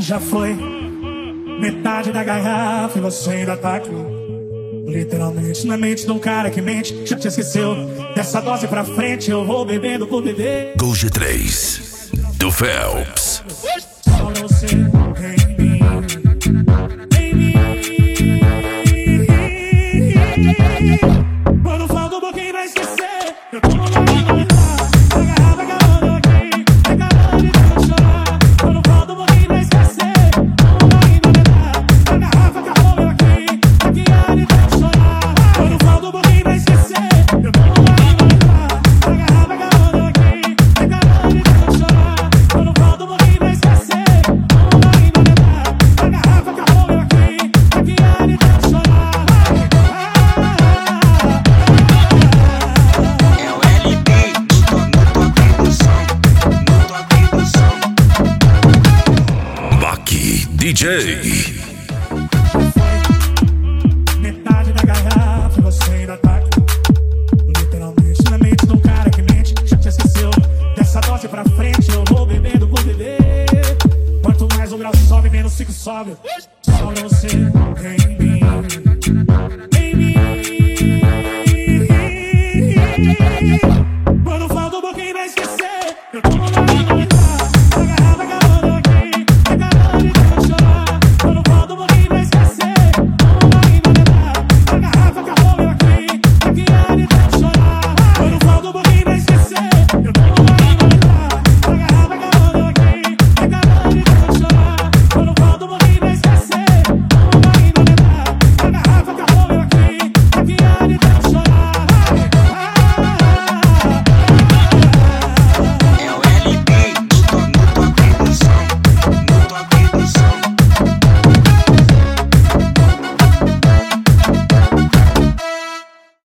Já foi metade da garrafa e você ainda tá aqui. Literalmente na mente de um cara que mente. Já te esqueceu dessa dose pra frente. Eu vou bebendo por beber. Gol G3 do Phelps. Só você em mim, em mim. Quando falta um pouquinho vai esquecer. Eu tô no lado. DJ. Metade da garrafa e você ainda tá aqui. Literalmente na mente de um cara que mente. Já te esqueceu dessa dose pra frente. Eu vou bebendo por beber. Quanto mais o grau sobe, menos fico sóbrio. Só você em mim, em mim.